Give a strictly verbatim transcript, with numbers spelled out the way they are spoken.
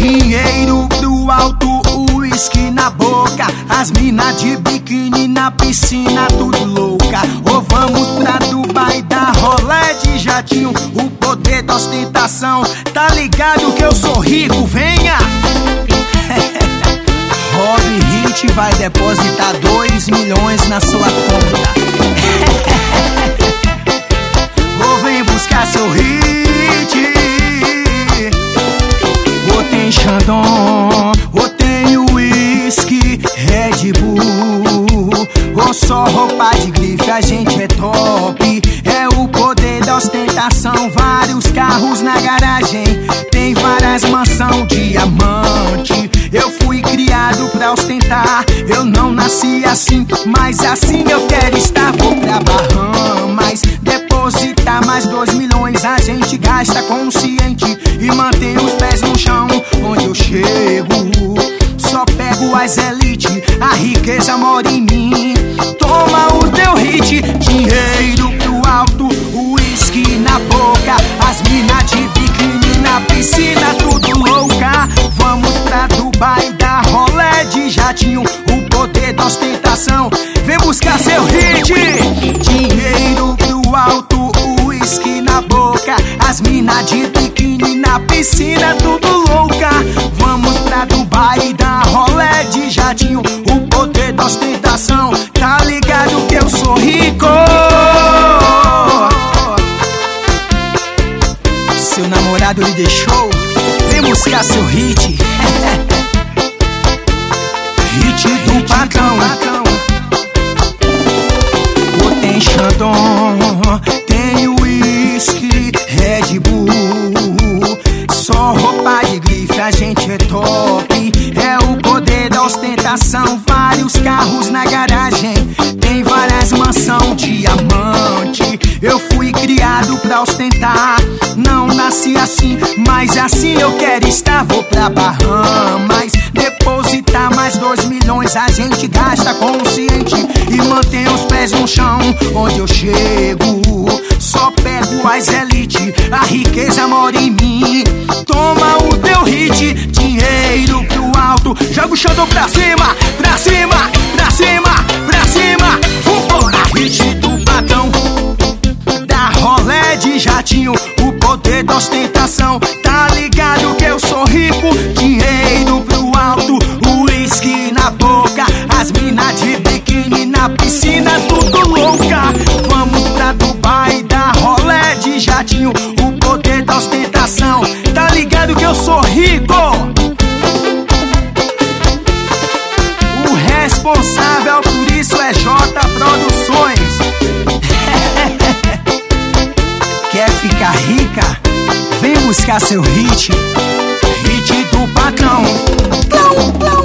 Dinheiro pro alto, uísque na boca, as mina de biquíni na piscina, tudo louca. Ou vamos pra Dubai dar rolé de jatinho, o poder da ostentação. Tá ligado que eu sou rico, venha! Rob Hit vai depositar dois milhões na sua conta. Ou vem buscar seu hit. Ou tem Chandon, ou tem uísque, Red Bull, ou só roupa de grife, a gente é top. É o poder da ostentação, vários carros na garagem, tem várias mansão diamante. Eu fui criado pra ostentar, eu não nasci assim, mas assim eu quero estar. Vou pra Bahamas, depositar mais dois milhões, a gente gasta consciente e mantém os pés no chão. Onde eu chego, só pego as elite, a riqueza mora em mim. Toma o teu hit, dinheiro pro alto, uísque na boca, as mina de biquíni na piscina, tudo louca. Vamos pra Dubai dar rolé de jatinho, o poder da ostentação. Vem buscar seu hit. Dinheiro pro alto, uísque na boca, as mina de biquíni na piscina, tudo louca. Vamos pra Dubai dar rolé de jatinho, o poder da ostentação. Tá ligado que eu sou rico. Seu namorado lhe deixou? Vem buscar seu hit. Hit do patrão. Ou tem Chandon, tem uísque, Red Bull, só roupa de grife, a gente é top. É o poder da ostentação, vários carros na garagem, tem várias mansão diamante. Eu fui criado pra ostentar, não nasci assim, mas assim eu quero estar. Vou pra Bahamas, depositar mais dois milhões, a gente gasta consciente e mantém os pés no chão. Onde eu chego, só pego as elite, a riqueza mora em mim. Toma o teu hit, dinheiro pro alto, joga o Chandon pra cima, pra cima, pra cima, pra cima. Vambora, hit do patrão, dá rolé de jatinho, o poder da ostentação. Tá ligado que eu sou rico, dinheiro pro alto, uísque na boca, as mina de biquíni na piscina, tudo louca. Vamos pra Dubai dar rolé de jatinho, o poder da ostentação. Tá ligado que eu sou rico. O responsável por isso é J Produções. Quer ficar rica? Vem buscar seu hit. Hit do patrão. Plum, plum.